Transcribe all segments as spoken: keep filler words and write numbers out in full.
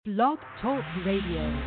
Blog Talk Radio.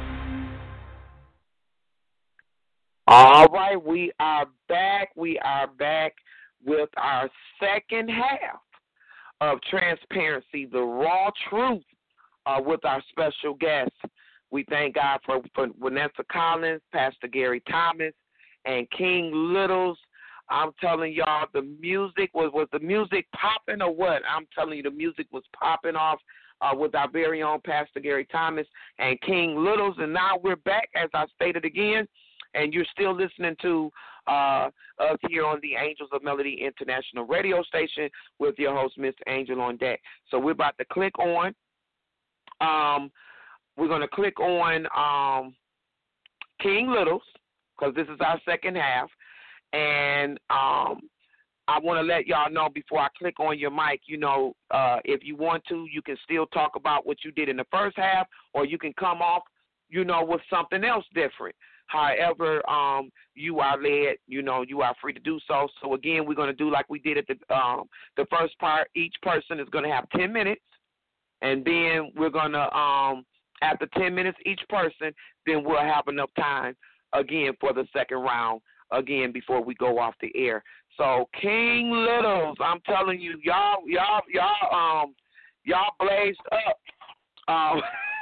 All right, we are back. We are back with our second half of Transparency, the Raw Truth, uh, with our special guest. We thank God for, for Vanessa Collins, Pastor Gary Thomas, and King Littles. I'm telling y'all, the music was was the music popping or what? I'm telling you, the music was popping off uh, with our very own Pastor Gary Thomas and King Littles. And now we're back, as I stated again, and you're still listening to uh, us here on the Angels of Melody International radio station with your host, Miss Angel on Deck. So we're about to click on. Um, we're going to click on um, King Littles, because this is our second half. And um, I want to let y'all know before I click on your mic, you know, uh, if you want to, you can still talk about what you did in the first half, or you can come off, you know, with something else different. However, um, you are led, you know, you are free to do so. So, again, we're going to do like we did at the um, the first part. Each person is going to have ten minutes, and then we're going to, um, after ten minutes each person, then we'll have enough time, again, for the second round, again, before we go off the air. So, King Littles, I'm telling you, y'all, y'all, y'all, um, y'all blazed up. Um,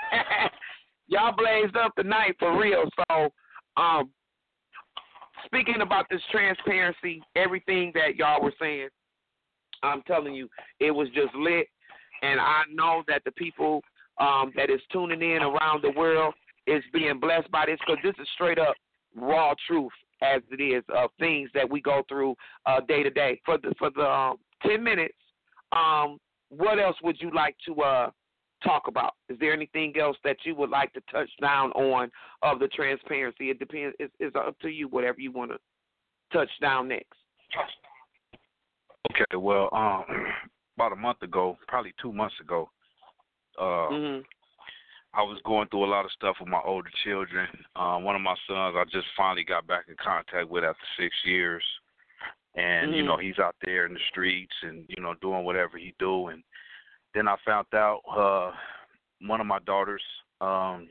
y'all blazed up tonight for real. So, um, speaking about this transparency, everything that y'all were saying, I'm telling you, it was just lit. And I know that the people um, that is tuning in around the world is being blessed by this, because this is straight up raw truth, as it is, of things that we go through uh, day to day. For the for the um, ten minutes, um, what else would you like to uh, talk about? Is there anything else that you would like to touch down on of the transparency? It depends. It's, it's up to you, whatever you want to touch down next. Okay, well, um, about a month ago, probably two months ago, uh, mm-hmm. I was going through a lot of stuff with my older children. Uh, one of my sons I just finally got back in contact with after six years. And, mm-hmm. you know, he's out there in the streets and, you know, doing whatever he do. And then I found out uh, one of my daughters um,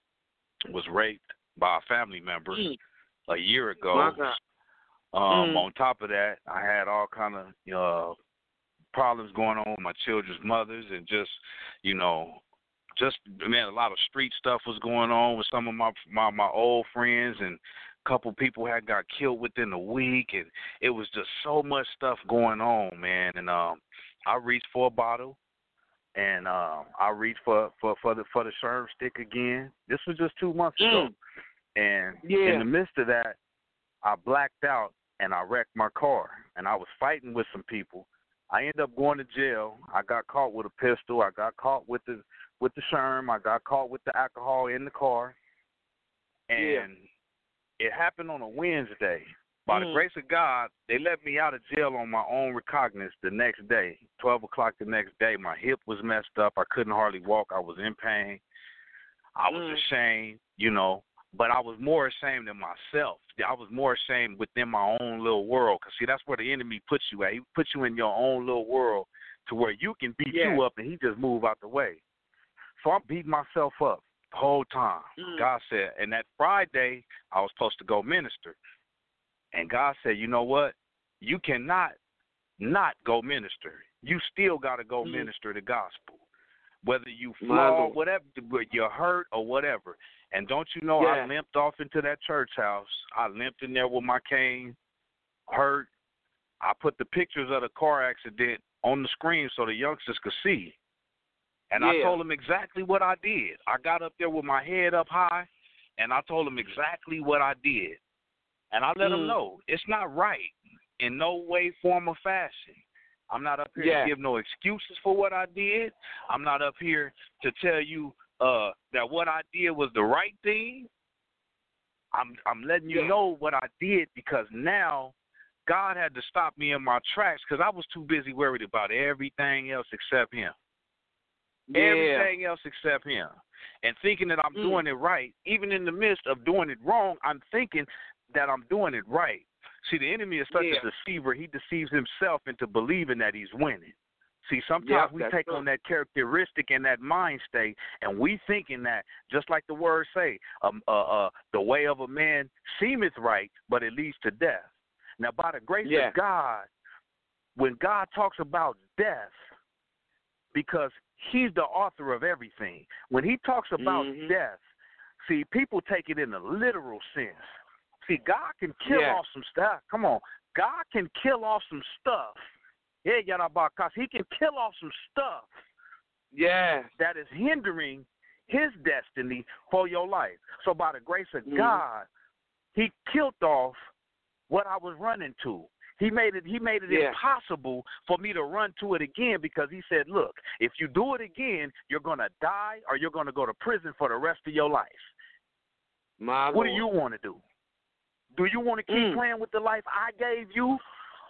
was raped by a family member mm. a year ago. Um, mm. On top of that, I had all kind of uh, problems going on with my children's mothers, and just, you know, just, man, a lot of street stuff was going on with some of my my, my old friends, and a couple people had got killed within a week, and it was just so much stuff going on, man. And um, I reached for a bottle, and um, I reached for, for, for the for the Sherm stick again. This was just two months mm. ago, and yeah. in the midst of that, I blacked out and I wrecked my car, and I was fighting with some people. I ended up going to jail. I got caught with a pistol. I got caught with the with the Sherm. I got caught with the alcohol in the car, and yeah. it happened on a Wednesday. By mm. the grace of God, they let me out of jail on my own recognizance the next day, twelve o'clock the next day. My hip was messed up. I couldn't hardly walk. I was in pain. I was mm. ashamed, you know. But I was more ashamed than myself. I was more ashamed within my own little world. Because, see, that's where the enemy puts you at. He puts you in your own little world to where you can beat yeah. you up and he just move out the way. So I'm beating myself up the whole time. Mm. God said, and that Friday, I was supposed to go minister. And God said, you know what? You cannot not go minister. You still got to go mm. minister the gospel. Whether you fall, whatever, you're hurt or whatever. And don't you know, yeah. I limped off into that church house. I limped in there with my cane, hurt. I put the pictures of the car accident on the screen so the youngsters could see. And yeah. I told them exactly what I did. I got up there with my head up high, and I told them exactly what I did. And I let mm. them know it's not right in no way, form, or fashion. I'm not up here yeah. to give no excuses for what I did. I'm not up here to tell you uh, that what I did was the right thing. I'm I'm letting you yeah. know what I did, because now God had to stop me in my tracks, because I was too busy worried about everything else except him. Yeah. Everything else except him. And thinking that I'm mm. doing it right. Even in the midst of doing it wrong, I'm thinking that I'm doing it right. See, the enemy is such yeah. a deceiver. He deceives himself into believing that he's winning. See, sometimes yep, we take true. on that characteristic and that mind state, and we thinking that, just like the words say, um, uh, uh, the way of a man seemeth right, but it leads to death. Now, by the grace yeah. of God, when God talks about death, because he's the author of everything, when he talks about mm-hmm. death, see, people take it in a literal sense. See, God can kill yeah. off some stuff. Come on. God can kill off some stuff. Yeah, Yarabakas. He can kill off some stuff. Yeah. That is hindering his destiny for your life. So by the grace of mm. God, he killed off what I was running to. He made it he made it yeah. impossible for me to run to it again, because he said, look, if you do it again, you're going to die or you're going to go to prison for the rest of your life. My what Lord. do you want to do? Do you want to keep mm. playing with the life I gave you?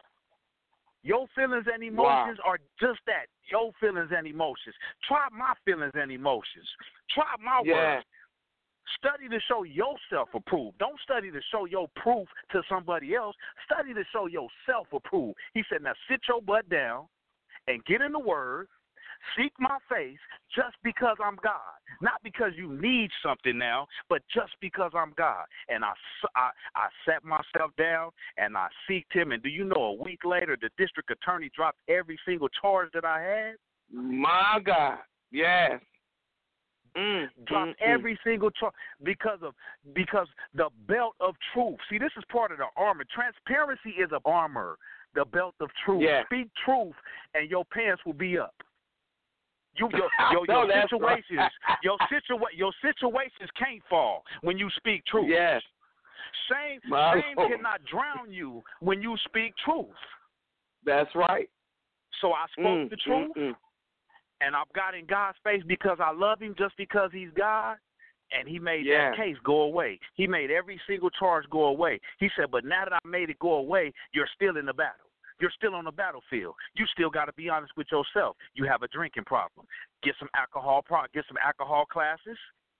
Your feelings and emotions wow. are just that, your feelings and emotions. Try my feelings and emotions. Try my yeah. words. Study to show yourself approved. Don't study to show your proof to somebody else. Study to show yourself approved. He said, now sit your butt down and get in the Word. Seek my face just because I'm God. Not because you need something now, but just because I'm God. And I, I, I sat myself down and I seeked him. And do you know, a week later, the district attorney dropped every single charge that I had? My God. Yes. Mm, dropped mm, every mm. single charge because of because the belt of truth. See, this is part of the armor. Transparency is an armor, the belt of truth. Yeah. Speak truth, and your pants will be up. You, your your, your no, situations, right. your situa- your situations can't fall when you speak truth. Yes. Shame, My shame Lord. cannot drown you when you speak truth. That's right. So I spoke mm, the truth, mm, mm. and I've got in God's face because I love him, just because he's God, and he made yeah. that case go away. He made every single charge go away. He said, but now that I made it go away, you're still in the battle. You're still on the battlefield. You still got to be honest with yourself. You have a drinking problem. Get some alcohol. Get some alcohol classes.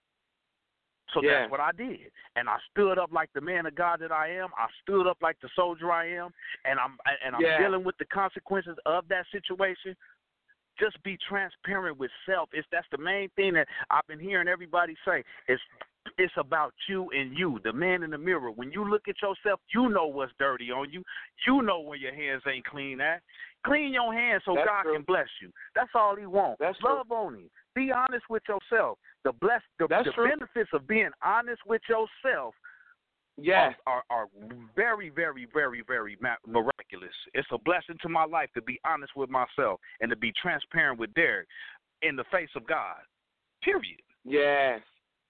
So yeah. that's what I did, and I stood up like the man of God that I am. I stood up like the soldier I am, and I'm and I'm yeah. dealing with the consequences of that situation. Just be transparent with self. It's that's the main thing that I've been hearing everybody say. It's It's about you and you, the man in the mirror. When you look at yourself, you know what's dirty on you. You know when your hands ain't clean at. Clean your hands so That's God true. can bless you. That's all he wants. That's Love true. on him. Be honest with yourself. The bless the, the benefits of being honest with yourself yes. are, are, are very, very, very, very miraculous. It's a blessing to my life to be honest with myself and to be transparent with Derek in the face of God. Period. Yes.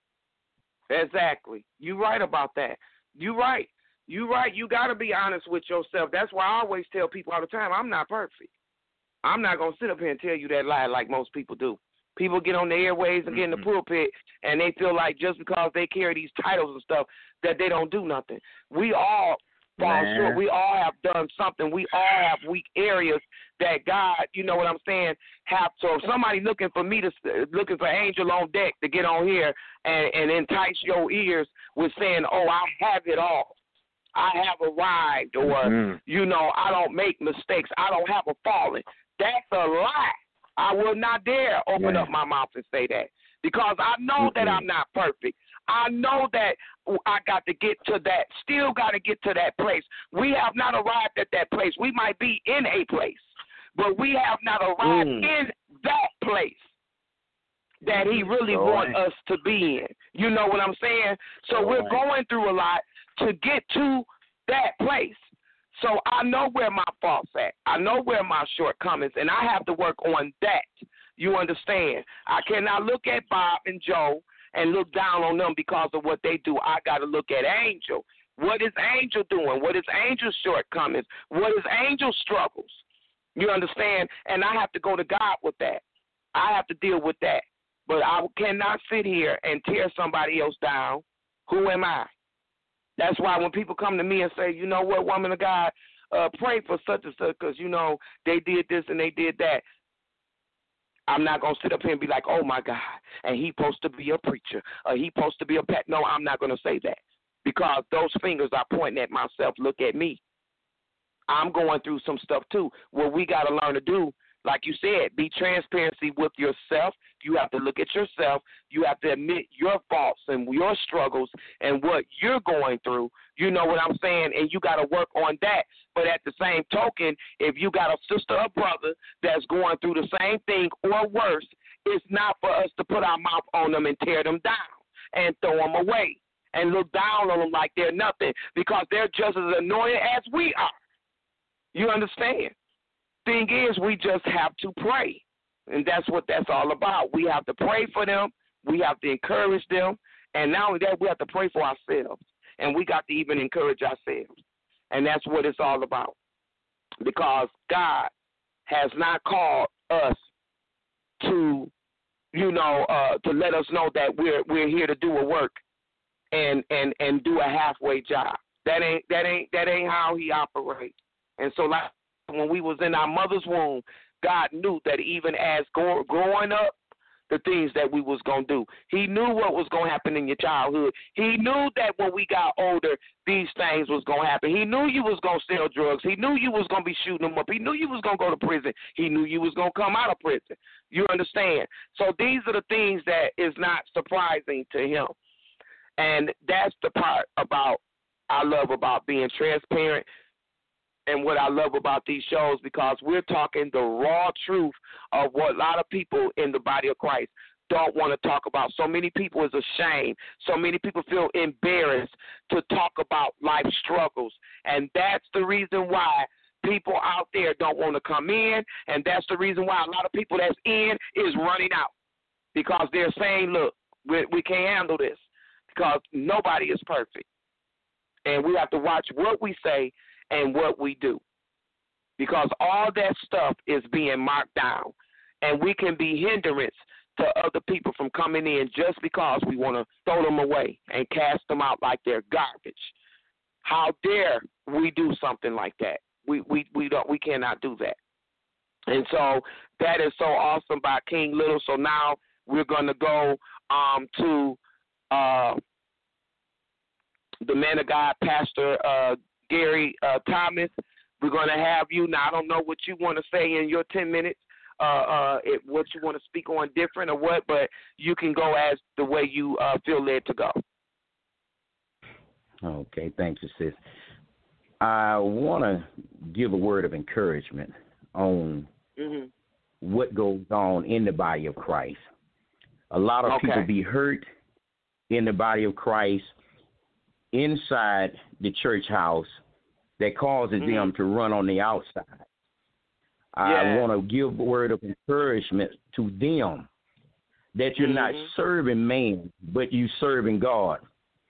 Exactly. You're right about that. You're right. You're right. You got to be honest with yourself. That's why I always tell people all the time, I'm not perfect. I'm not going to sit up here and tell you that lie like most people do. People get on the airways and get in the pulpit, and they feel like just because they carry these titles and stuff that they don't do nothing. We all fall Man. short. We all have done something. We all have weak areas that God, you know what I'm saying, have. So if somebody looking for me to, looking for Angel on deck to get on here and, and entice your ears with saying, oh, I have it all. I have arrived, or, mm-hmm. you know, I don't make mistakes. I don't have a falling. That's a lie. I will not dare open yeah. up my mouth and say that, because I know mm-hmm. that I'm not perfect. I know that I got to get to that, still got to get to that place. We have not arrived at that place. We might be in a place, but we have not arrived mm. in that place that he really so wants us to be in. You know what I'm saying? So so we're going through a lot to get to that place. So I know where my faults at. I know where my shortcomings, and I have to work on that. You understand? I cannot look at Bob and Joe and look down on them because of what they do. I got to look at Angel. What is Angel doing? What is Angel's shortcomings? What is Angel's struggles? You understand? And I have to go to God with that. I have to deal with that. But I cannot sit here and tear somebody else down. Who am I? That's why when people come to me and say, you know what, woman of God, uh, pray for such and such because, you know, they did this and they did that. I'm not going to sit up here and be like, oh, my God, and he supposed to be a preacher, or he supposed to be a pet. No, I'm not going to say that, because those fingers are pointing at myself. Look at me. I'm going through some stuff, too. What we got to learn to do Like you said, be transparency with yourself. You have to look at yourself. You have to admit your faults and your struggles and what you're going through. You know what I'm saying? And you got to work on that. But at the same token, if you got a sister or brother that's going through the same thing or worse, it's not for us to put our mouth on them and tear them down and throw them away and look down on them like they're nothing, because they're just as anointed as we are. You understand? Thing is, we just have to pray, and that's what that's all about. We have to pray for them. We have to encourage them, and not only that, we have to pray for ourselves, and we got to even encourage ourselves, and that's what it's all about, because God has not called us to, you know, uh, to let us know that we're we're here to do a work and and and do a halfway job. That ain't that ain't that ain't how He operates. And so, like when we was in our mother's womb, God knew that even as go, growing up, the things that we was going to do. He knew what was going to happen in your childhood. He knew that when we got older, these things was going to happen. He knew you was going to sell drugs. He knew you was going to be shooting them up. He knew you was going to go to prison. He knew you was going to come out of prison. You understand? So these are the things that is not surprising to Him. And that's the part about I love about being transparent and what I love about these shows, because we're talking the raw truth of what a lot of people in the body of Christ don't want to talk about. So many people is ashamed. So many people feel embarrassed to talk about life struggles. And that's the reason why people out there don't want to come in, and that's the reason why a lot of people that's in is running out, because they're saying, look, we, we can't handle this, because nobody is perfect. And we have to watch what we say and what we do, because all that stuff is being marked down, and we can be hindrance to other people from coming in just because we want to throw them away and cast them out like they're garbage. How dare we do something like that? We we we don't we cannot do that. And so that is so awesome by King Little. So now we're going to go um, to uh, the man of God, Pastor uh, Gary uh, Thomas. We're going to have you. Now, I don't know what you want to say in your ten minutes, uh, uh, it, what you want to speak on different or what, but you can go as the way you uh, feel led to go. Okay, thank you, sis. I want to give a word of encouragement on mm-hmm. what goes on in the body of Christ. A lot of okay. people be hurt in the body of Christ inside the church house that causes mm-hmm. them to run on the outside. Yeah. I want to give a word of encouragement to them that you're mm-hmm. not serving man, but you serving God.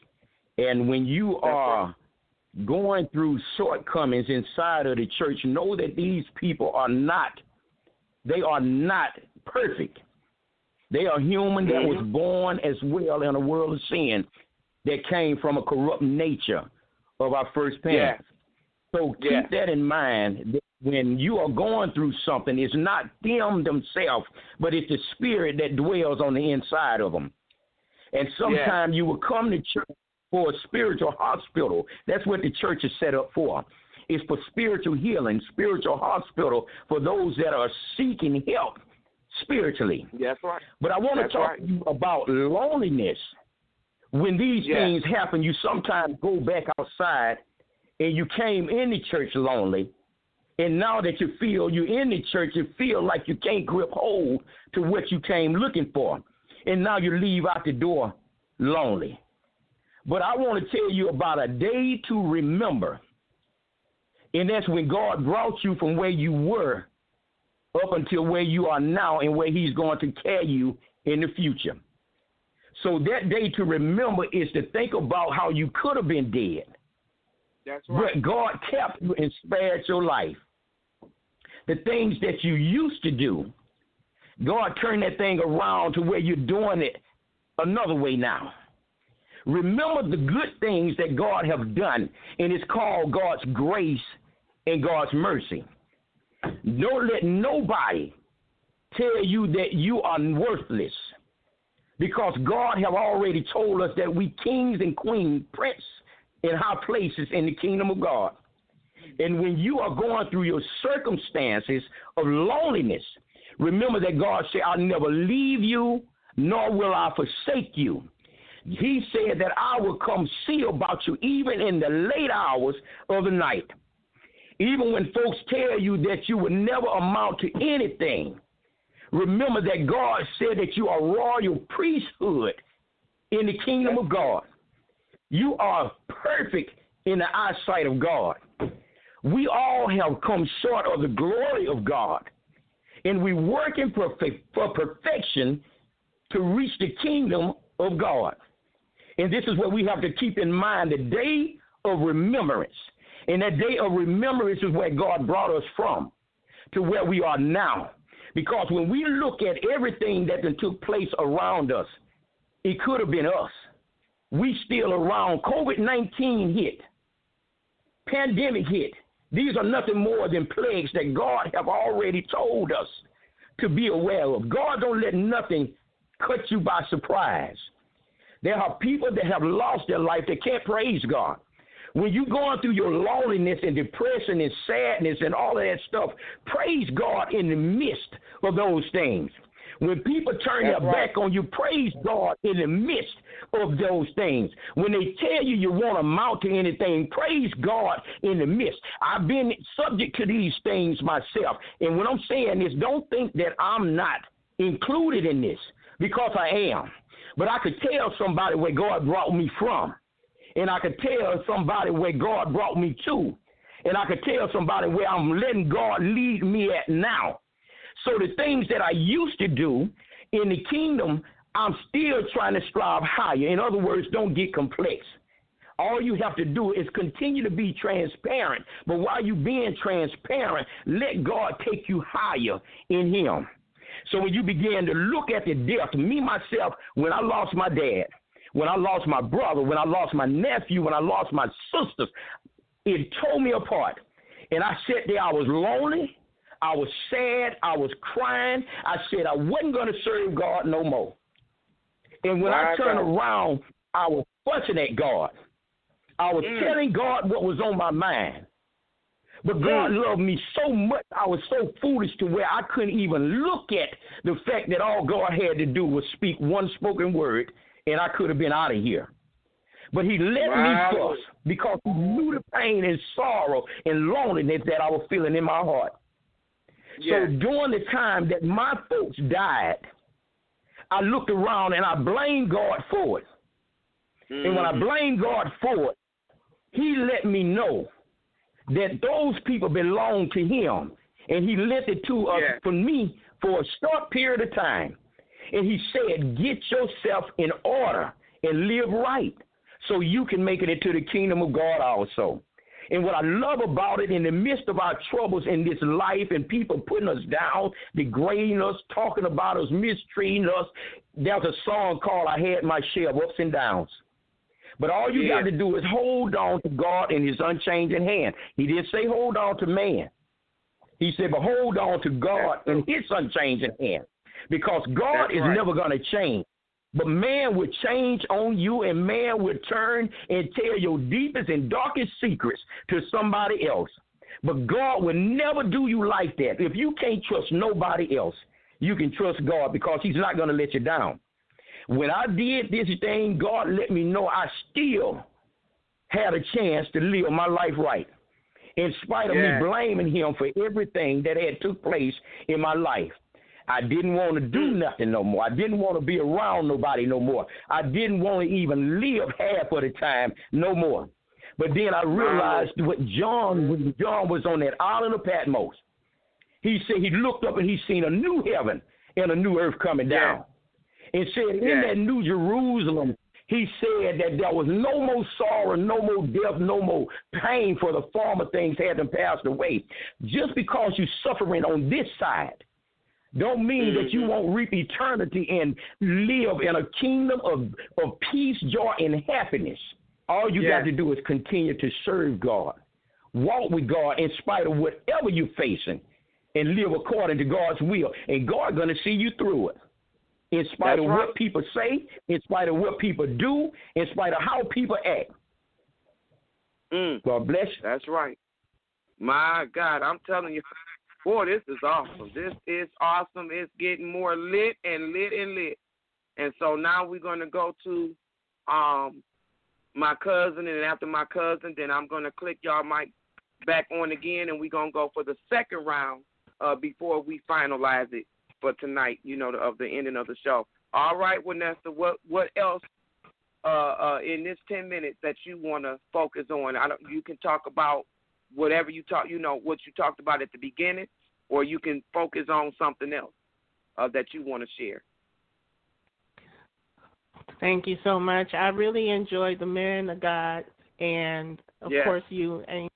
And when you That's are right. going through shortcomings inside of the church, know that these people are not, they are not perfect. They are human mm-hmm. that was born as well in a world of sin that came from a corrupt nature of our first parents. Yeah. So keep yeah. that in mind. That when you are going through something, it's not them themselves, but it's the spirit that dwells on the inside of them. And sometimes yeah. you will come to church for a spiritual hospital. That's what the church is set up for. It's for spiritual healing, spiritual hospital for those that are seeking help spiritually. That's right. But I want That's to talk right. to you about loneliness. When these yeah. things happen, you sometimes go back outside and you came in the church lonely, and now that you feel you're in the church, you feel like you can't grip hold to what you came looking for, and now you leave out the door lonely. But I want to tell you about a day to remember, and that's when God brought you from where you were up until where you are now and where He's going to carry you in the future. So that day to remember is to think about how you could have been dead. That's right. But God kept you and spared your life. The things that you used to do, God turned that thing around to where you're doing it another way now. Remember the good things that God has done, and it's called God's grace and God's mercy. Don't let nobody tell you that you are worthless, because God have already told us that we kings and queens, prince in high places in the kingdom of God. And when you are going through your circumstances of loneliness, remember that God said, I'll never leave you, nor will I forsake you. He said that I will come see about you even in the late hours of the night. Even when folks tell you that you will never amount to anything, remember that God said that you are royal priesthood in the kingdom of God. You are perfect in the eyesight of God. We all have come short of the glory of God, and we're working for, for perfection to reach the kingdom of God. And this is what we have to keep in mind, the day of remembrance. And that day of remembrance is where God brought us from to where we are now. Because when we look at everything that took place around us, it could have been us. We still around. COVID nineteen hit. Pandemic hit. These are nothing more than plagues that God have already told us to be aware of. God don't let nothing cut you by surprise. There are people that have lost their life that can't praise God. When you're going through your loneliness and depression and sadness and all of that stuff, praise God in the midst of those things. When people turn That's their right. back on you, praise God in the midst of those things. When they tell you you won't amount to anything, praise God in the midst. I've been subject to these things myself. And when I'm saying this, don't think that I'm not included in this, because I am. But I could tell somebody where God brought me from. And I could tell somebody where God brought me to. And I could tell somebody where I'm letting God lead me at now. So the things that I used to do in the kingdom, I'm still trying to strive higher. In other words, don't get complex. All you have to do is continue to be transparent. But while you're being transparent, let God take you higher in him. So when you begin to look at the death, me, myself, when I lost my dad, when I lost my brother, when I lost my nephew, when I lost my sisters, it tore me apart. And I sat there, I was lonely. I was sad. I was crying. I said I wasn't going to serve God no more. And when My I turned God. around, I was fussing at God. I was mm. telling God what was on my mind. But God mm. loved me so much, I was so foolish to where I couldn't even look at the fact that all God had to do was speak one spoken word, and I could have been out of here. But he let wow. me fuss because he knew the pain and sorrow and loneliness that I was feeling in my heart. Yes. So during the time that my folks died, I looked around and I blamed God for it. Mm-hmm. And when I blamed God for it, he let me know that those people belonged to him. And he lent it to us yes. for me for a short period of time. And he said, get yourself in order and live right so you can make it into the kingdom of God also. And what I love about it, in the midst of our troubles in this life and people putting us down, degrading us, talking about us, mistreating us, there's a song called I Had My Share of Ups and Downs. But all you yeah. got to do is hold on to God in his unchanging hand. He didn't say hold on to man. He said, but hold on to God in his unchanging hand, because God That's is right. never going to change. But man will change on you, and man will turn and tell your deepest and darkest secrets to somebody else. But God will never do you like that. If you can't trust nobody else, you can trust God, because he's not going to let you down. When I did this thing, God let me know I still had a chance to live my life right, in spite of yeah. me blaming him for everything that had took place in my life. I didn't want to do nothing no more. I didn't want to be around nobody no more. I didn't want to even live half of the time no more. But then I realized what John, when John was on that island of Patmos, he said he looked up and he seen a new heaven and a new earth coming down. Yeah. And said in yeah. that new Jerusalem, he said that there was no more sorrow, no more death, no more pain, for the former things had been passed away. Just because you're suffering on this side don't mean mm-hmm. that you won't reap eternity and live in a kingdom of, of peace, joy, and happiness. All you yeah. got to do is continue to serve God. Walk with God in spite of whatever you're facing, and live according to God's will. And God's going to see you through it. In spite That's of right. what people say, in spite of what people do, in spite of how people act. Mm. God bless you. That's right. My God, I'm telling you, boy, this is awesome. This is awesome. It's getting more lit and lit and lit. And so now we're going to go to um, my cousin, and after my cousin, then I'm going to click y'all mic back on again, and we're going to go for the second round uh, before we finalize it for tonight, you know, the, of the ending of the show. All right, Vanessa, what what else uh, uh, in this ten minutes that you want to focus on? I don't, you can talk about whatever you talk, you know, what you talked about at the beginning, or you can focus on something else uh, that you want to share. Thank you so much. I really enjoyed the Man of God, and of yes. course you. And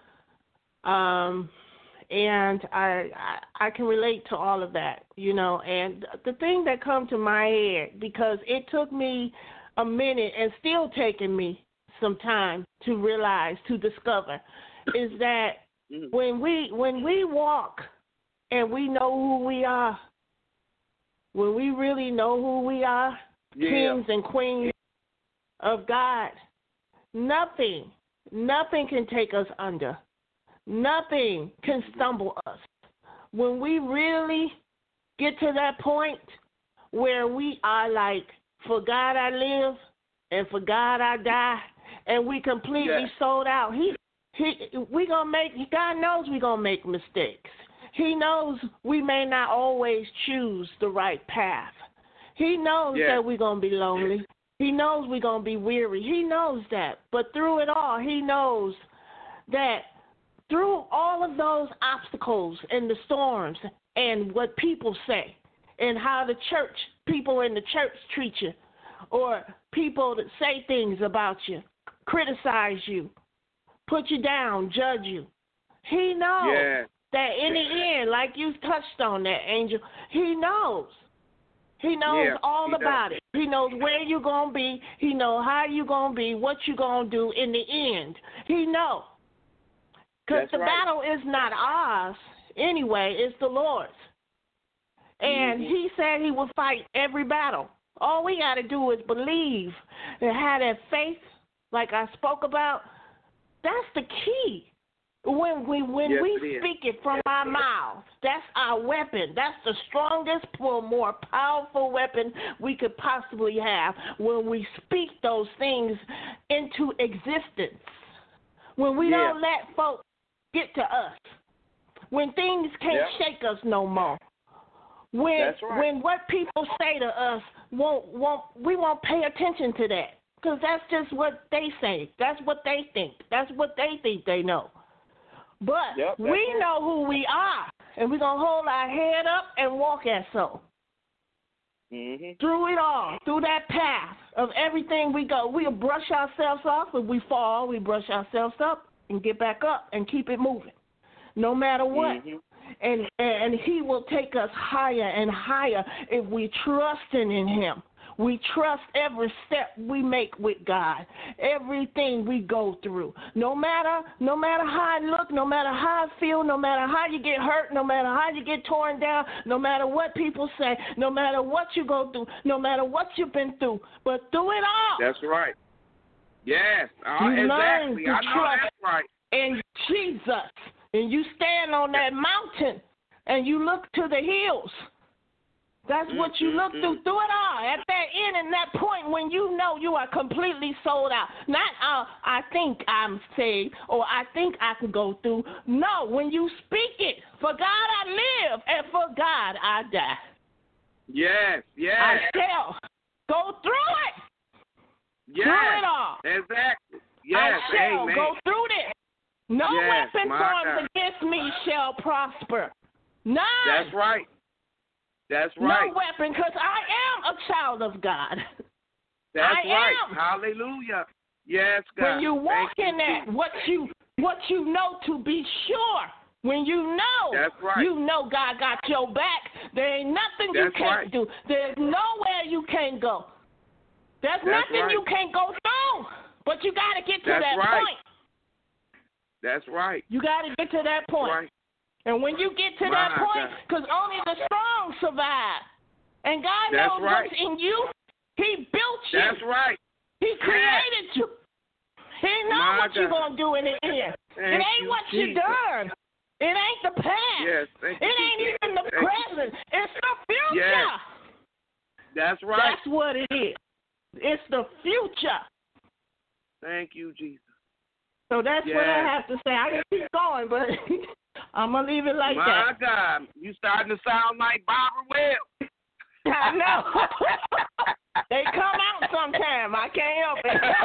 um, and I, I I can relate to all of that, you know. And the thing that come to my head, because it took me a minute and still taking me some time to realize, to discover, is that mm-hmm. when we when we walk and we know who we are, when we really know who we are, yeah. kings and queens of God, nothing, nothing can take us under. Nothing can stumble us. When we really get to that point where we are like, for God I live and for God I die, and we completely yeah. sold out, he He, we gonna make. God knows we gonna make mistakes. He knows we may not always choose the right path. He knows yeah. that we're gonna be lonely. He knows we're gonna be weary. He knows that. But through it all, he knows that through all of those obstacles and the storms and what people say and how the church, people in the church treat you, or people that say things about you, criticize you, put you down, judge you. He knows yeah. that in the end, like you touched on that, Angel, he knows. He knows yeah, all he about does. it. He knows where you're going to be. He knows how you're going to be, what you're going to do in the end. He knows. Because the right. battle is not ours anyway, it's the Lord's. And mm-hmm. he said he will fight every battle. All we got to do is believe and have that faith, like I spoke about. That's the key. When we when yes, we it speak it from our mouth, that's our weapon. That's the strongest, more powerful weapon we could possibly have when we speak those things into existence. When we yeah. don't let folks get to us. When things can't yep. shake us no more. When that's right. when what people say to us won't won't we won't pay attention to that. Because that's just what they say. That's what they think. That's what they think they know. But yep, we right. know who we are, and we're going to hold our head up and walk as so. Mm-hmm. Through it all, through that path of everything we go, we'll brush ourselves off. If we fall, we brush ourselves up and get back up and keep it moving, no matter what. Mm-hmm. And, and he will take us higher and higher if we trust in him. We trust every step we make with God, everything we go through. No matter no matter how I look, no matter how I feel, no matter how you get hurt, no matter how you get torn down, no matter what people say, no matter what you go through, no matter what you've been through, but through it all. That's right. Yes, uh, you exactly. Learn I to know trust that's right. in Jesus, and you stand on that mountain, and you look to the hills. That's what you look through, through it all. At that end and that point when you know you are completely sold out. Not, uh, I think I'm saved or I think I can go through. No, when you speak it, for God I live and for God I die. Yes, yes. I shall go through it. Yes, through it all. Exactly. Yes, I shall amen. go through this. No yes, weapon formed God. against me shall prosper. None. That's right. That's right. No weapon, because I am a child of God. That's I right. am. Hallelujah. Yes, God. When you walk Thank in that, what you what you know to be sure. When you know, That's right. you know God got your back. There ain't nothing That's you can't right. do. There's nowhere you can't go. There's That's nothing right. you can't go through. But you got to get to That's that right. point. That's right. You got to get to that point. Right. And when you get to My that point, because only the strong survive. And God That's knows right. what's in you. He built you. That's right. He created yes. you. He knows My what God. you're going to do in the end. It ain't you, what Jesus. you done. It ain't the past. Yes, it ain't you. even the Thank present. You. It's the future. Yes. That's right. That's what it is. It's the future. Thank you, Jesus. So that's yes. what I have to say. I can keep going, but I'm going to leave it like My that. My God. You starting to sound like Barbara Webb. I know. They come out sometime. I can't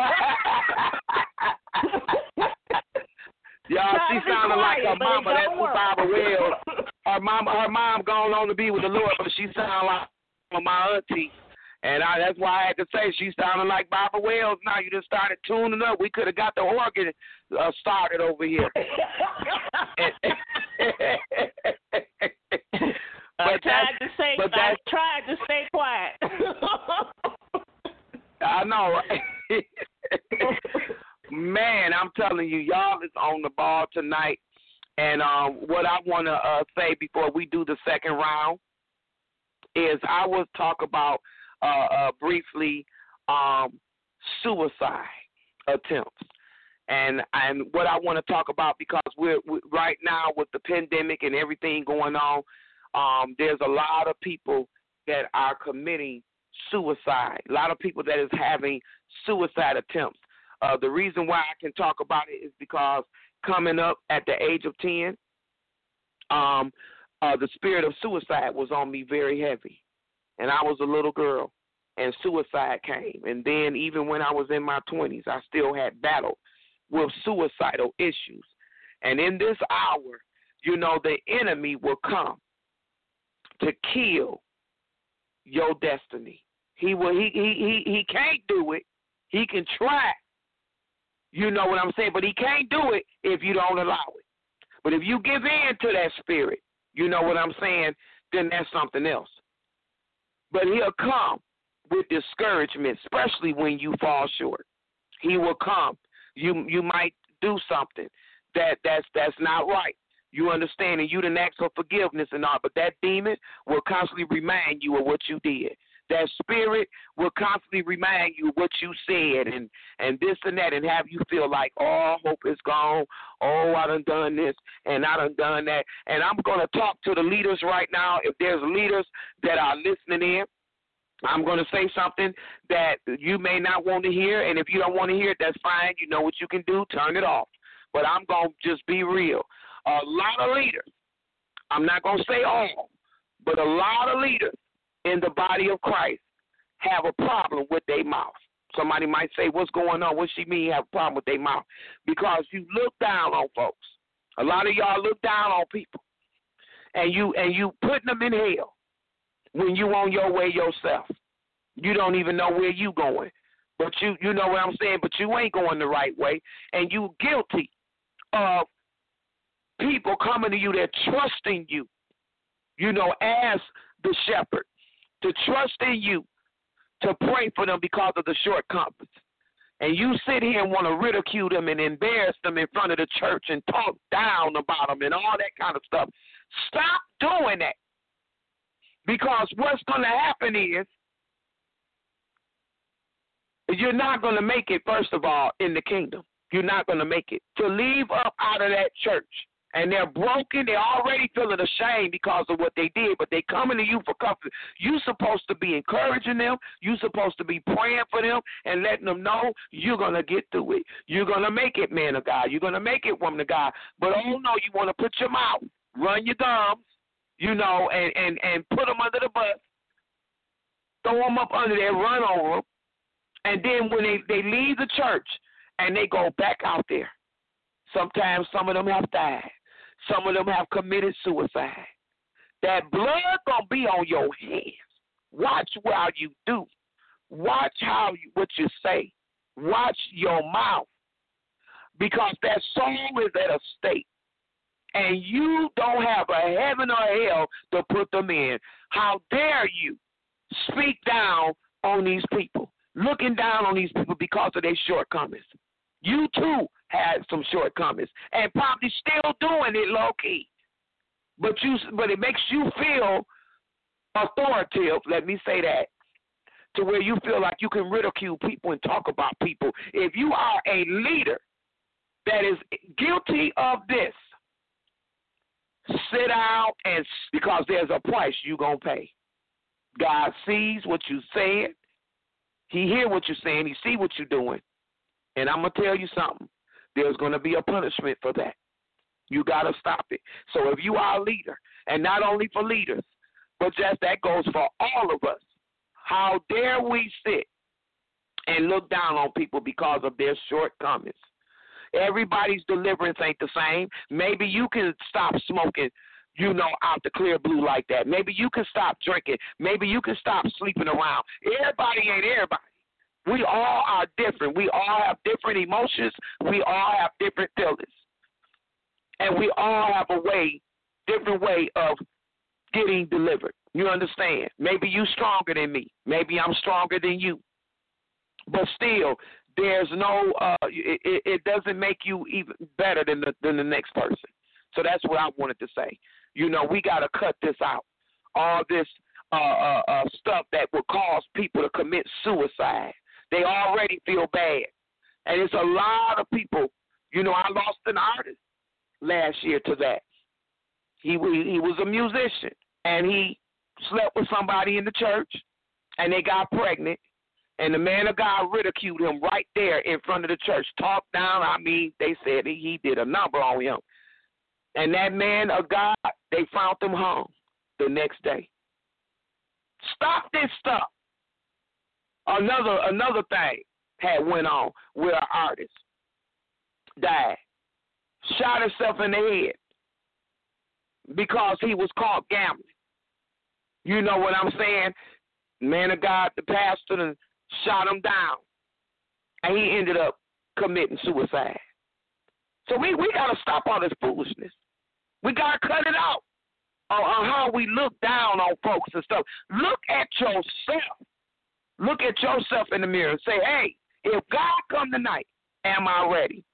help it. Y'all, she sounded like her mama. That's who Barbara Webb. Her mom, her mom gone on to be with the Lord, but she sounded like my auntie. And I, that's why I had to say she sounded like Barbara Wells. Now you just started tuning up. We could have got the organ uh, started over here. I tried that, to say. I tried to stay quiet. I know, right? Man, I'm telling you, y'all is on the ball tonight. And um, what I want to uh, say before we do the second round is I will talk about uh, uh, briefly um, suicide attempts. And and what I want to talk about, because we're, we right now with the pandemic and everything going on, um, there's a lot of people that are committing suicide. A lot of people that is having suicide attempts. Uh, the reason why I can talk about it is because coming up at the age of ten, um, uh, the spirit of suicide was on me very heavy. And I was a little girl, and suicide came. And then even when I was in my twenties, I still had battled with suicidal issues. And in this hour, you know, the enemy will come to kill your destiny. He will. He he he, he can't do it. He can try. You know what I'm saying? But he can't do it if you don't allow it. But if you give in to that spirit, you know what I'm saying, then that's something else. But he'll come with discouragement, especially when you fall short. He will come. You you might do something that that's that's not right. You understand, and you didn't ask for forgiveness and all, but that demon will constantly remind you of what you did. That spirit will constantly remind you what you said and, and this and that, and have you feel like, oh, hope is gone. Oh, I done done this and I done done that. And I'm going to talk to the leaders right now. If there's leaders that are listening in, I'm going to say something that you may not want to hear, and if you don't want to hear it, that's fine. You know what you can do. Turn it off. But I'm going to just be real. A lot of leaders, I'm not going to say all, but a lot of leaders in the body of Christ have a problem with their mouth. Somebody might say, what's going on? What she mean you have a problem with their mouth? Because you look down on folks. A lot of y'all look down on people, and you and you putting them in hell when you on your way yourself. You don't even know where you going. But you you know what I'm saying, but you ain't going the right way, and you guilty of people coming to you that trusting you, you know, as the shepherd, to trust in you, to pray for them because of the shortcomings. And you sit here and want to ridicule them and embarrass them in front of the church and talk down about them and all that kind of stuff. Stop doing that. Because what's going to happen is you're not going to make it, first of all, in the kingdom. You're not going to make it. To leave up out of that church, and they're broken, they're already feeling ashamed because of what they did, but they coming to you for comfort. You're supposed to be encouraging them. You're supposed to be praying for them and letting them know you're going to get through it. You're going to make it, man of God. You're going to make it, woman of God. But, oh, no, you want to put your mouth, run your gums, you know, and, and, and put them under the bus, throw them up under there, run over them, and then when they, they leave the church and they go back out there, sometimes some of them have died. Some of them have committed suicide. That blood gonna be on your hands. Watch while you do. Watch how you, what you say. Watch your mouth, because that soul is at a stake, and you don't have a heaven or hell to put them in. How dare you speak down on these people, looking down on these people because of their shortcomings? You too had some shortcomings and probably still doing it low key. But you, but it makes you feel authoritative, let me say that, to where you feel like you can ridicule people and talk about people. If you are a leader that is guilty of this, sit out and because there's a price you're going to pay. God sees what you said. He hear what you're saying. He see what you're doing. And I'm going to tell you something. There's going to be a punishment for that. You got to stop it. So if you are a leader, and not only for leaders, but just that goes for all of us, how dare we sit and look down on people because of their shortcomings? Everybody's deliverance ain't the same. Maybe you can stop smoking, you know, out the clear blue like that. Maybe you can stop drinking. Maybe you can stop sleeping around. Everybody ain't everybody. We all are different. We all have different emotions. We all have different feelings. And we all have a way, different way of getting delivered. You understand? Maybe you stronger than me. Maybe I'm stronger than you. But still, there's no, uh, it, it doesn't make you even better than the, than the next person. So that's what I wanted to say. You know, we got to cut this out. All this uh, uh, uh, stuff that will cause people to commit suicide. They already feel bad. And it's a lot of people. You know, I lost an artist last year to that. He, he was a musician, and he slept with somebody in the church, and they got pregnant. And the man of God ridiculed him right there in front of the church. Talked down. I mean, they said he, he did a number on him. And that man of God, they found him hung the next day. Stop this stuff. Another another thing had went on where an artist died. Shot himself in the head because he was caught gambling. You know what I'm saying? Man of God, the pastor, and shot him down. And he ended up committing suicide. So we, we got to stop all this foolishness. We got to cut it out on, on how we look down on folks and stuff. Look at yourself. Look at yourself in the mirror and say, hey, if God come tonight, am I ready?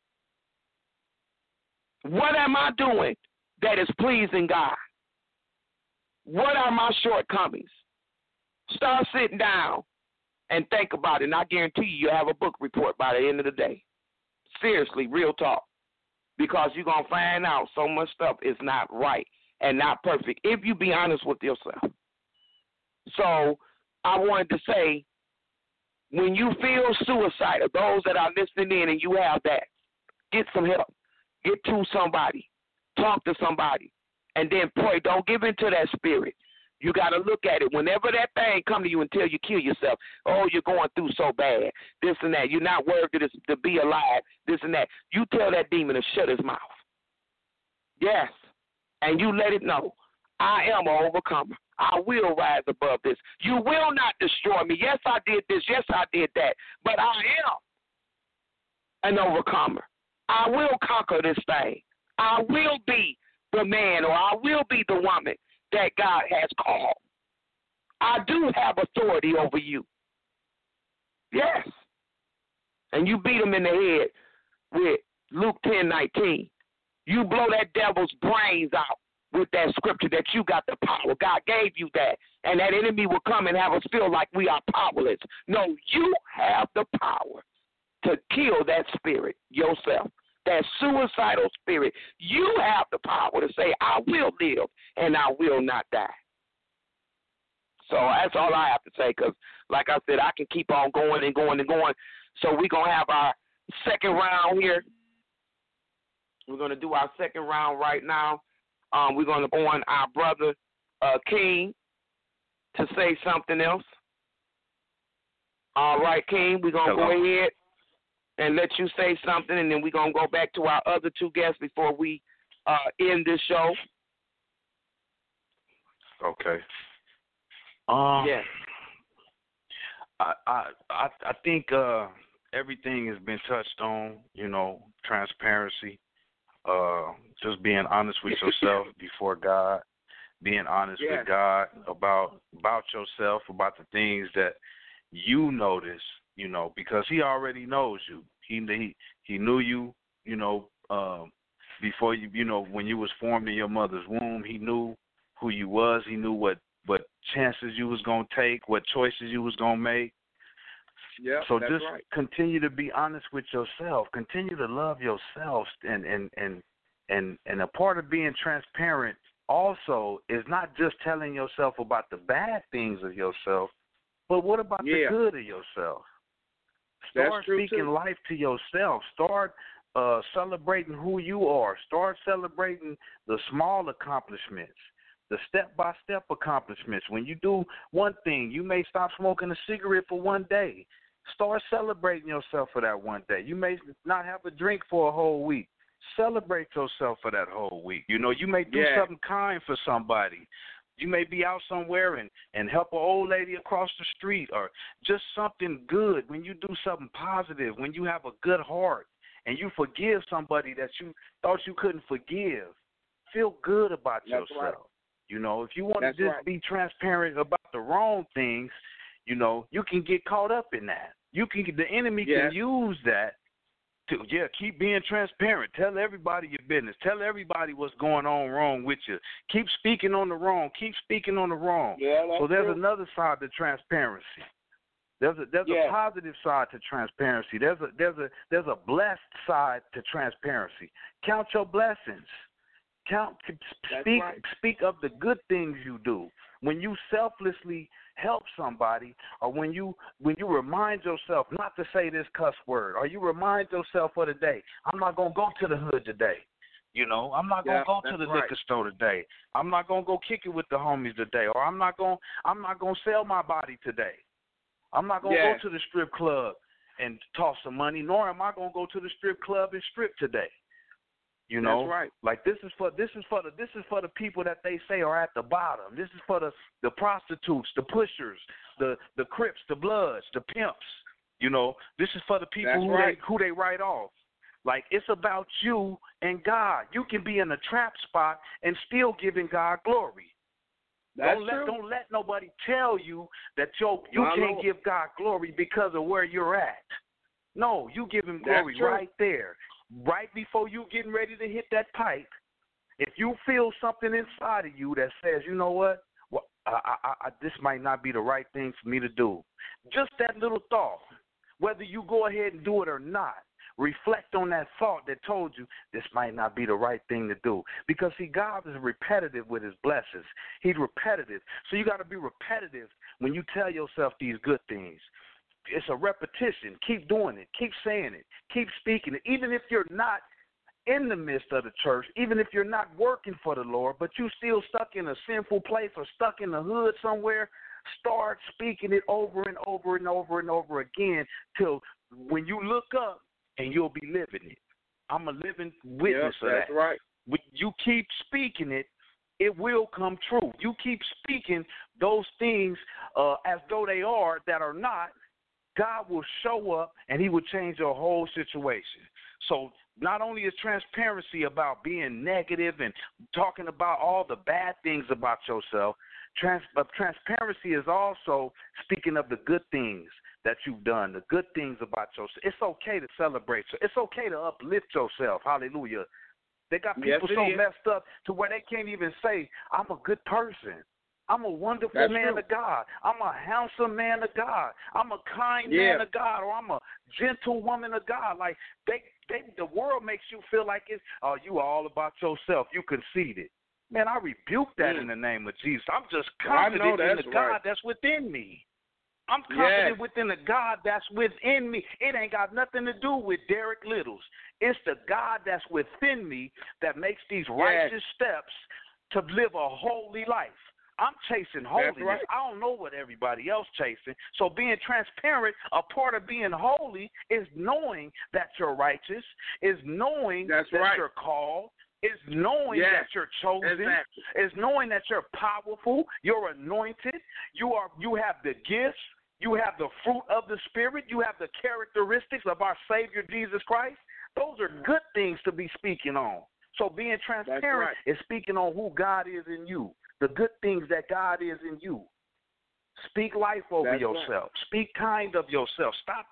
What am I doing that is pleasing God? What are my shortcomings? Start sitting down and think about it, and I guarantee you you'll have a book report by the end of the day. Seriously, real talk. Because you're going to find out so much stuff is not right and not perfect if you be honest with yourself. So I wanted to say, when you feel suicidal, those that are listening in and you have that, get some help. Get to somebody. Talk to somebody. And then pray. Don't give in to that spirit. You got to look at it. Whenever that thing come to you and tell you kill yourself, oh, you're going through so bad, this and that, you're not worthy to, to be alive, this and that, you tell that demon to shut his mouth. Yes. And you let it know, I am an overcomer. I will rise above this. You will not destroy me. Yes, I did this. Yes, I did that. But I am an overcomer. I will conquer this thing. I will be the man, or I will be the woman that God has called. I do have authority over you. Yes. And you beat him in the head with Luke ten nineteen. You blow that devil's brains out with that scripture that you got the power. God gave you that. And that enemy will come and have us feel like we are powerless. No, you have the power to kill that spirit yourself. That suicidal spirit, you have the power to say, I will live and I will not die. So that's all I have to say, because like I said, I can keep on going and going and going. So we're going to have our second round here. We're going to do our second round right now. Um, we're going to on our brother uh, King to say something else. All right, King, we're going to go ahead and let you say something, and then we're going to go back to our other two guests before we uh, end this show. Okay. Um, yeah. I, I I I think uh, everything has been touched on, you know, transparency, uh, just being honest with yourself before God, being honest yeah. with God about about yourself, about the things that you notice, you know, because he already knows you. He he, he knew you, you know, um, before you, you know, when you was formed in your mother's womb. He knew who you was. He knew what, what chances you was gonna take, what choices you was gonna make. Yep, so that's just right. continue to be honest with yourself. Continue to love yourself, and and and and and a part of being transparent also is not just telling yourself about the bad things of yourself, but what about Yeah. the good of yourself? That's Start true, speaking too. life to yourself. Start uh, celebrating who you are. Start celebrating the small accomplishments, the step-by-step accomplishments. When you do one thing, you may stop smoking a cigarette for one day. Start celebrating yourself for that one day. You may not have a drink for a whole week. Celebrate yourself for that whole week. You know, you may do Yeah. something kind for somebody. You may be out somewhere and, and help an old lady across the street, or just something good. When you do something positive, when you have a good heart and you forgive somebody that you thought you couldn't forgive, feel good about That's yourself. right. You know, if you want That's to just right. be transparent about the wrong things, you know, you can get caught up in that. You can, the enemy Yeah. can use that to, yeah, keep being transparent. Tell everybody your business. Tell everybody what's going on wrong with you. Keep speaking on the wrong. Keep speaking on the wrong. Yeah, that's so there's true. another side to transparency. There's a there's Yeah. a positive side to transparency. There's a there's a there's a blessed side to transparency. Count your blessings. Count That's speak right. speak of the good things you do. When you selflessly help somebody, or when you when you remind yourself not to say this cuss word, or you remind yourself for the day, I'm not gonna go to the hood today. You know, I'm not gonna Yeah, go to that's the right. liquor store today. I'm not gonna go kick it with the homies today, or I'm not gonna I'm not gonna sell my body today. I'm not gonna Yeah. go to the strip club and toss some money, nor am I gonna go to the strip club and strip today. You know, That's right. like this is for this is for the this is for the people that they say are at the bottom. This is for the the prostitutes, the pushers, the the Crips, the Bloods, the pimps. You know, this is for the people That's who right. they who they write off. Like, it's about you and God. You can be in a trap spot and still giving God glory. That's don't let true. don't let nobody tell you that yo you My can't Lord. give God glory because of where you're at. No, you give him That's glory true. right there. Right before you getting ready to hit that pipe. If you feel something inside of you that says, you know what, well, I, I, I, this might not be the right thing for me to do. Just that little thought, whether you go ahead and do it or not, reflect on that thought that told you this might not be the right thing to do. Because, see, God is repetitive with his blessings. He's repetitive. So you got to be repetitive when you tell yourself these good things. It's a repetition. Keep doing it. Keep saying it. Keep speaking it. Even if you're not in the midst of the church, even if you're not working for the Lord, but you still stuck in a sinful place or stuck in the hood somewhere, start speaking it over and over and over and over again till when you look up and you'll be living it. I'm a living witness Yep, of that's that. right. When you keep speaking it, it will come true. You keep speaking those things uh, as though they are that are not. God will show up and he will change your whole situation. So not only is transparency about being negative and talking about all the bad things about yourself, trans- but transparency is also speaking of the good things that you've done, the good things about yourself. It's okay to celebrate. It's okay to uplift yourself. Hallelujah. They got people Yes, it so is. messed up to where they can't even say, I'm a good person. I'm a wonderful That's man true. of God. I'm a handsome man of God. I'm a kind Yeah. man of God, or I'm a gentle woman of God. Like they, they, the world makes you feel like it's, oh, you are all about yourself. You conceited. Man, I rebuke that Mm. in the name of Jesus. I'm just I know confident in that's the God right. that's within me. I'm confident Yes. within the God that's within me. It ain't got nothing to do with Derek Littles. It's the God that's within me that makes these righteous steps to live a holy life. I'm chasing holiness. right. I don't know what everybody else chasing. So being transparent, a part of being holy is knowing that you're righteous, is knowing That's that right. you're called, is knowing Yes. that you're chosen, Exactly. is knowing that you're powerful, you're anointed, you are you have the gifts, you have the fruit of the Spirit, you have the characteristics of our Savior Jesus Christ. Those are good things to be speaking on. So being transparent right. is speaking on who God is in you, the good things that God is in you. Speak life over That's yourself. right. Speak kind of yourself. Stop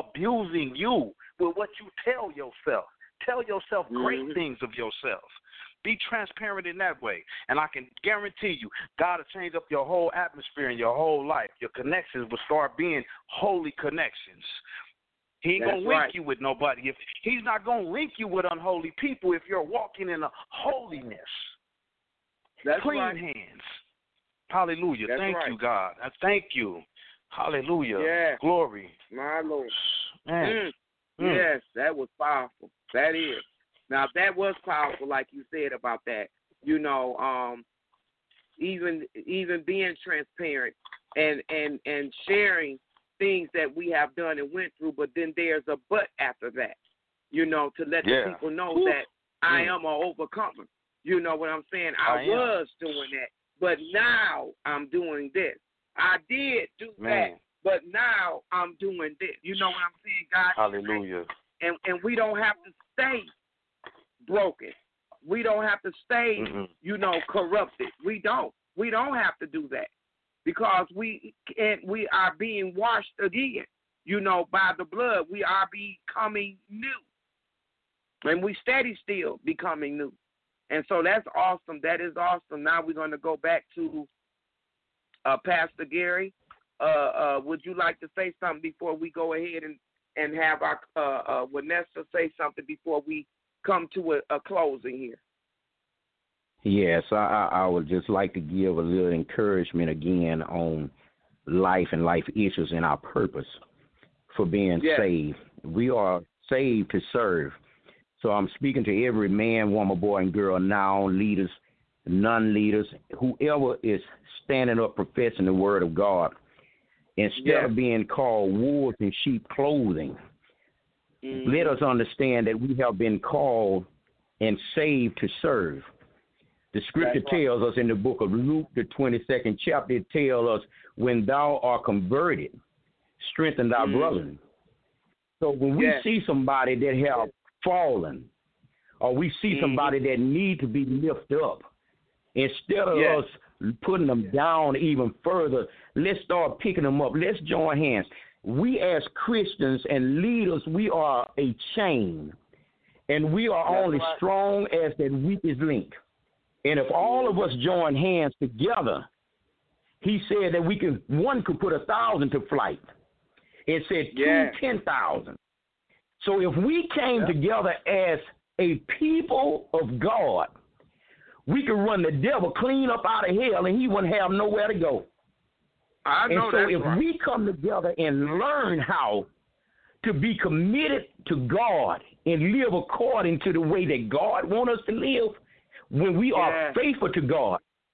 abusing you with what you tell yourself. Tell yourself great Mhm. things of yourself. Be transparent in that way. And I can guarantee you, God will change up your whole atmosphere and your whole life. Your connections will start being holy connections. He ain't going to link right. you with nobody. If He's not going to link you with unholy people if you're walking in a holiness. That's Clean right. hands. Hallelujah. That's thank right. you, God. I thank you. Hallelujah. Yeah. Glory. My Lord. Man. Mm. Mm. Yes, that was powerful. That is. Now, that was powerful, like you said about that. You know, um, even even being transparent and, and, and sharing things that we have done and went through, but then there's a but after that, you know, to let Yeah. the people know Ooh. that I Mm. am an overcomer. You know what I'm saying? I, I was doing that, but now I'm doing this. I did do Man. that, but now I'm doing this. You know what I'm saying, God? Hallelujah. And and we don't have to stay broken. We don't have to stay, Mm-mm. you know, corrupted. We don't. We don't have to do that because we and we are being washed again, you know, by the blood. We are becoming new, and we steady still becoming new. And so that's awesome. That is awesome. Now we're going to go back to uh, Pastor Gary. Uh, uh, would you like to say something before we go ahead and, and have our uh, uh, Vanessa say something before we come to a, a closing here? Yes, I, I would just like to give a little encouragement again on life and life issues and our purpose for being yes. saved. We are saved to serve. So I'm speaking to every man, woman, boy, and girl now, leaders, non-leaders, whoever is standing up professing the word of God. Instead yes. of being called wolves in sheep clothing, mm-hmm. let us understand that we have been called and saved to serve. The scripture right. tells us in the book of Luke, the twenty-second chapter, it tells us, when thou art converted, strengthen thy mm-hmm. brethren. So when we yes. see somebody that have yes. fallen, or we see mm-hmm. somebody that need to be lifted up, instead of yes. us putting them down even further, let's start picking them up. Let's join hands. We as Christians and leaders, we are a chain, and we are That's only right. strong as that weakest link. And if all of us join hands together, he said that we can, one could put a thousand to flight. It said two, yeah. ten thousand. So if we came yeah. together as a people of God, we could run the devil clean up out of hell and he wouldn't have nowhere to go. I know and so that's if right. we come together and learn how to be committed to God and live according to the way that God wants us to live, when we are yeah. faithful to God,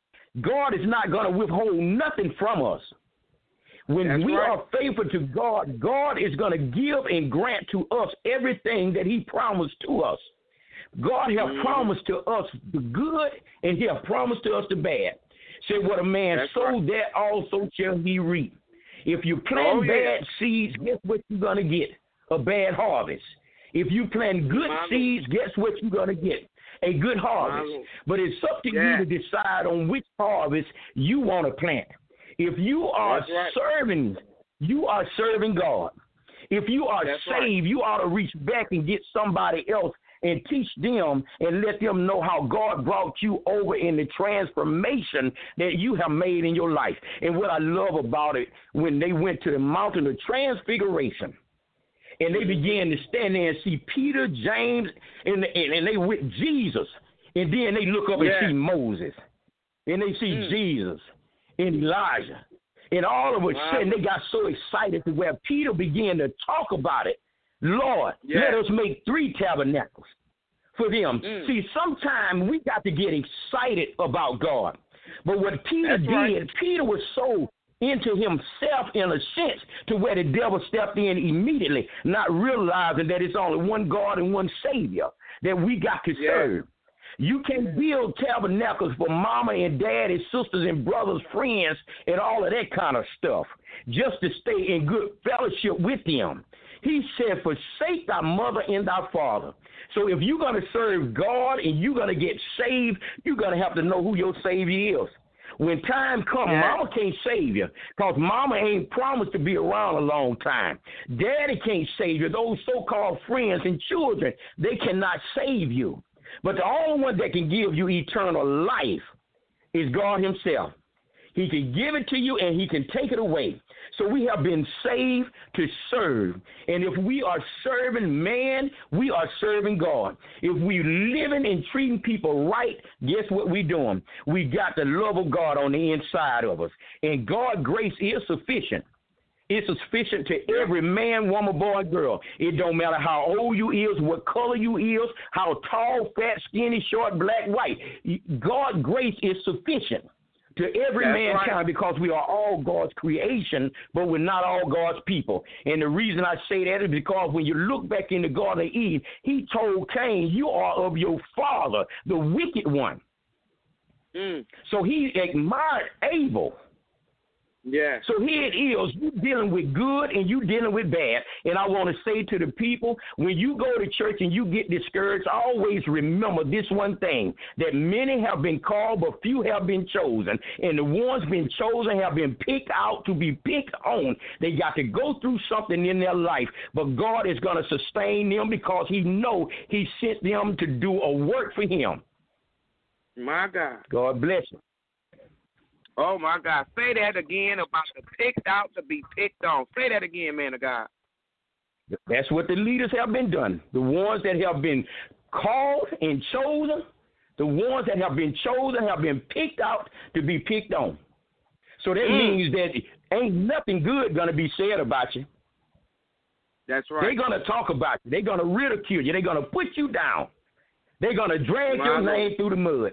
God is not going to withhold nothing from us. When That's we right. are faithful to God, God is going to give and grant to us everything that he promised to us. God has mm. promised to us the good, and he has promised to us the bad. Say, what a man That's sowed, right. that also shall he reap. If you plant oh, yeah. bad seeds, guess what you're going to get? A bad harvest. If you plant good My seeds, Lord. guess what you're going to get? A good harvest. But it's up to yeah. you to decide on which harvest you want to plant. If you are right. serving, you are serving God. If you are That's saved, right. you ought to reach back and get somebody else and teach them and let them know how God brought you over in the transformation that you have made in your life. And what I love about it, when they went to the mountain of transfiguration, and they began to stand there and see Peter, James, and, and, and they with Jesus. And then they look up yeah. and see Moses. And they see mm. Jesus and Elijah. And all of a wow. sudden, they got so excited to where Peter began to talk about it. Lord, yeah. let us make three tabernacles for them. Mm. See, sometimes we got to get excited about God. But what Peter That's did, right. Peter was so into himself in a sense to where the devil stepped in immediately, not realizing that it's only one God and one Savior that we got to yeah. serve. You can't build tabernacles for mama and dad and sisters and brothers, friends, and all of that kind of stuff just to stay in good fellowship with them. He said, forsake thy mother and thy father. So if you're going to serve God and you're going to get saved, you're going to have to know who your Savior is. When time comes, yeah. mama can't save you because mama ain't promised to be around a long time. Daddy can't save you. Those so-called friends and children, they cannot save you. But the only one that can give you eternal life is God himself. He can give it to you and he can take it away. So we have been saved to serve. And if we are serving man, we are serving God. If we living and treating people right, guess what we doing? We got the love of God on the inside of us. And God's grace is sufficient. It's sufficient to every man, woman, boy, girl. It don't matter how old you is, what color you is, how tall, fat, skinny, short, black, white. God's grace is sufficient to every That's mankind right. because we are all God's creation, but we're not all God's people. And the reason I say that is because when you look back in the Garden of Eden, he told Cain, you are of your father, the wicked one. Mm. So he admired Abel. Yeah. So here it is. You dealing with good and you dealing with bad. And I want to say to the people, when you go to church and you get discouraged, always remember this one thing, that many have been called, but few have been chosen. And the ones been chosen have been picked out to be picked on. They got to go through something in their life, but God is going to sustain them because he know he sent them to do a work for him. My God. God bless you. Oh, my God. Say that again about the picked out to be picked on. Say that again, man of God. That's what the leaders have been done. The ones that have been called and chosen, the ones that have been chosen have been picked out to be picked on. So that mm. means that ain't nothing good going to be said about you. That's right. They're going to talk about you. They're going to ridicule you. They're going to put you down. They're going to drag my your Lord. name through the mud.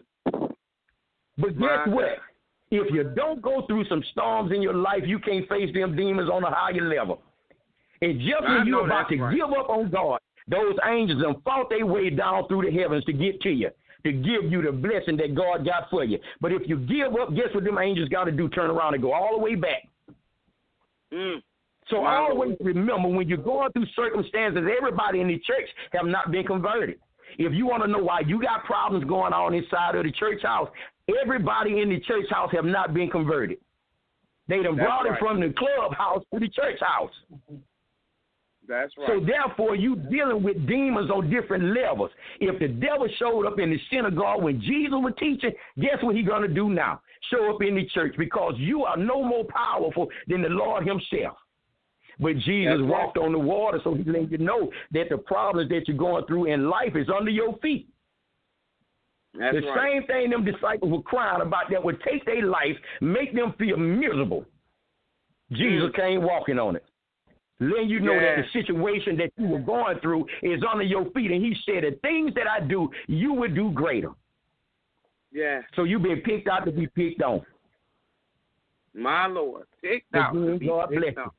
But guess my what? God. If you don't go through some storms in your life, you can't face them demons on a higher level. And just when you're about to right. give up on God, those angels have fought their way down through the heavens to get to you, to give you the blessing that God got for you. But if you give up, guess what them angels got to do? Turn around and go all the way back. Mm. So wow. always remember, when you're going through circumstances, everybody in the church have not been converted. If you want to know why you got problems going on inside of the church house, everybody in the church house have not been converted. They done That's brought right. it from the clubhouse to the church house. That's right. So therefore, you dealing with demons on different levels. If the devil showed up in the synagogue when Jesus was teaching, guess what he's going to do now? Show up in the church, because you are no more powerful than the Lord himself. But Jesus That's walked right. on the water, so he let you know that the problems that you're going through in life is under your feet. That's the right. same thing them disciples were crying about that would take their life, make them feel miserable. Jesus mm. came walking on it. Letting you know yeah. that the situation that you were going through is under your feet. And he said, the things that I do, you would do greater. Yeah. So you've been picked out to be picked on. My Lord. Picked out to be God picked on.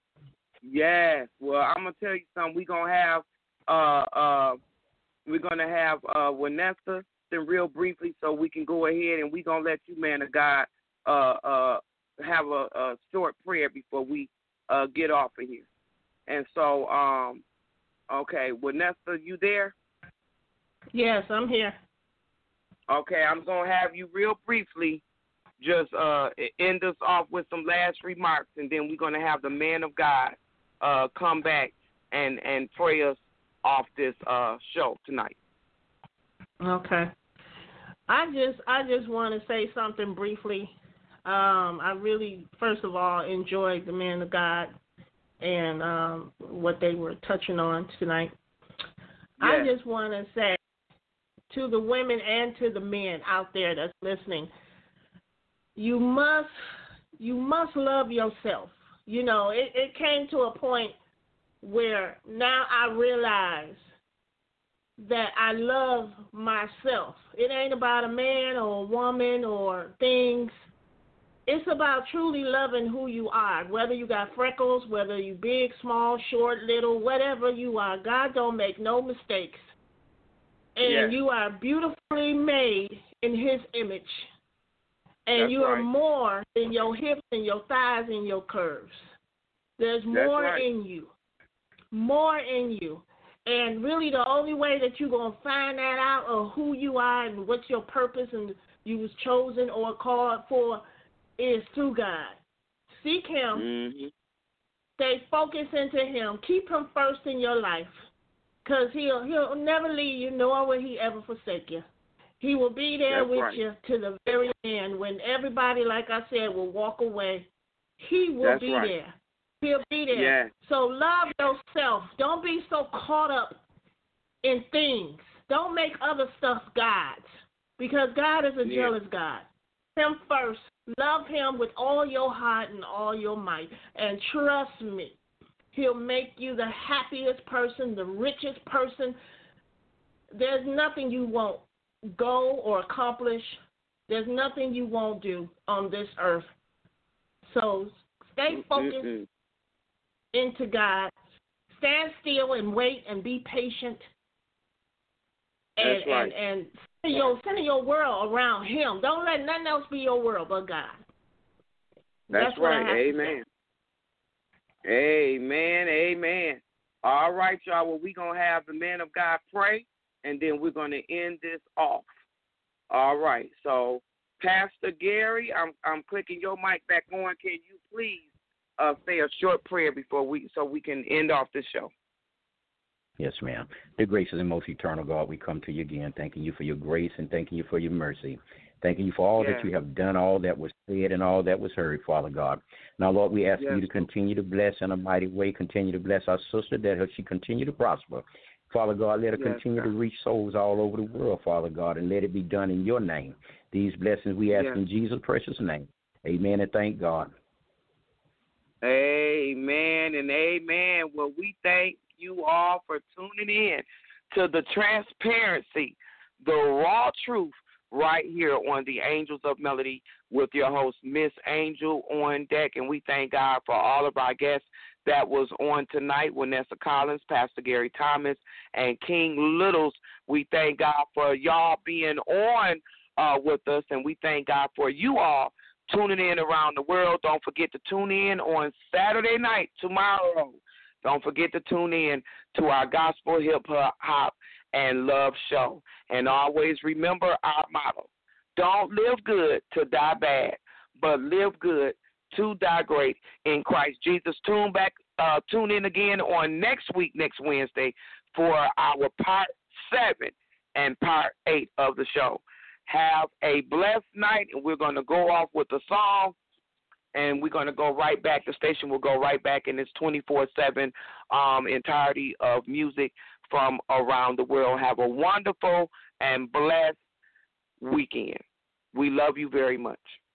Yes. Well, I'm going to tell you something. We're going to have, uh, uh, we're going to have uh, Vanessa real briefly, so we can go ahead and we're going to let you, man of God, uh, uh, have a, a short prayer before we uh, get off of here. And so, um, okay, Vanessa, you there? Yes, I'm here. Okay, I'm going to have you real briefly just uh, end us off with some last remarks, and then we're going to have the man of God uh, come back and, and pray us off this uh, show tonight. Okay. I just I just want to say something briefly. Um, I really, first of all, enjoyed the man of God and um, what they were touching on tonight. Yes. I just want to say to the women and to the men out there that's listening, you must you must love yourself. You know, it, it came to a point where now I realize that I love myself. It ain't about a man or a woman or things. It's about truly loving who you are, whether you got freckles, whether you big, small, short, little, whatever you are. God don't make no mistakes. And yes. you are beautifully made in his image. And That's you right. are more than your hips and your thighs and your curves. There's more right. in you. More in you. And really the only way that you're going to find that out of who you are and what's your purpose and you was chosen or called for is through God. Seek him. Mm-hmm. Stay focused into him. Keep him first in your life. because he'll, he'll never leave you, nor will he ever forsake you. He will be there That's with right. you to the very end. When everybody, like I said, will walk away, he will That's be right. there. He'll be there. Yeah. So love yourself. Don't be so caught up in things. Don't make other stuff gods, because God is a Yeah. jealous God. Him first. Love him with all your heart and all your might. And trust me, he'll make you the happiest person, the richest person. There's nothing you won't go or accomplish. There's nothing you won't do on this earth. So stay focused Mm-mm. into God. Stand still and wait and be patient. And That's right. and, and center your center your world around him. Don't let nothing else be your world but God. That's, That's what I right. have to Amen. Amen. Amen. All right, y'all. Well, we're going to have the man of God pray, and then we're going to end this off. All right. So, Pastor Gary, I'm I'm clicking your mic back on. Can you please uh, say a short prayer before we so we can end off the show? Yes, ma'am. The gracious and most eternal God, we come to you again, thanking you for your grace and thanking you for your mercy. Thanking you for all Yeah. that you have done, all that was said, and all that was heard, Father God. Now, Lord, we ask Yes. you to continue to bless in a mighty way, continue to bless our sister, that she continue to prosper. Father God, let her Yes, continue God. to reach souls all over the world, Father God, and let it be done in your name. These blessings we ask Yes. in Jesus' precious name. Amen and thank God. Amen and amen. Well, we thank you all for tuning in to the transparency, the raw truth, right here on the Angels of Melody with your host, Miss Angel on deck. And we thank God for all of our guests that was on tonight, Vanessa Collins, Pastor Gary Thomas, and King Littles. We thank God for y'all being on uh, with us, and we thank God for you all tuning in around the world. Don't forget to tune in on Saturday night, tomorrow. Don't forget to tune in to our gospel, hip hop, and love show. And always remember our motto: don't live good to die bad, but live good to die great in Christ Jesus. Tune back, uh, tune in again on next week, next Wednesday, for our part seven and part eight of the show. Have a blessed night, and we're going to go off with a song, and we're going to go right back. The station will go right back in its twenty-four seven um, entirety of music from around the world. Have a wonderful and blessed weekend. We love you very much.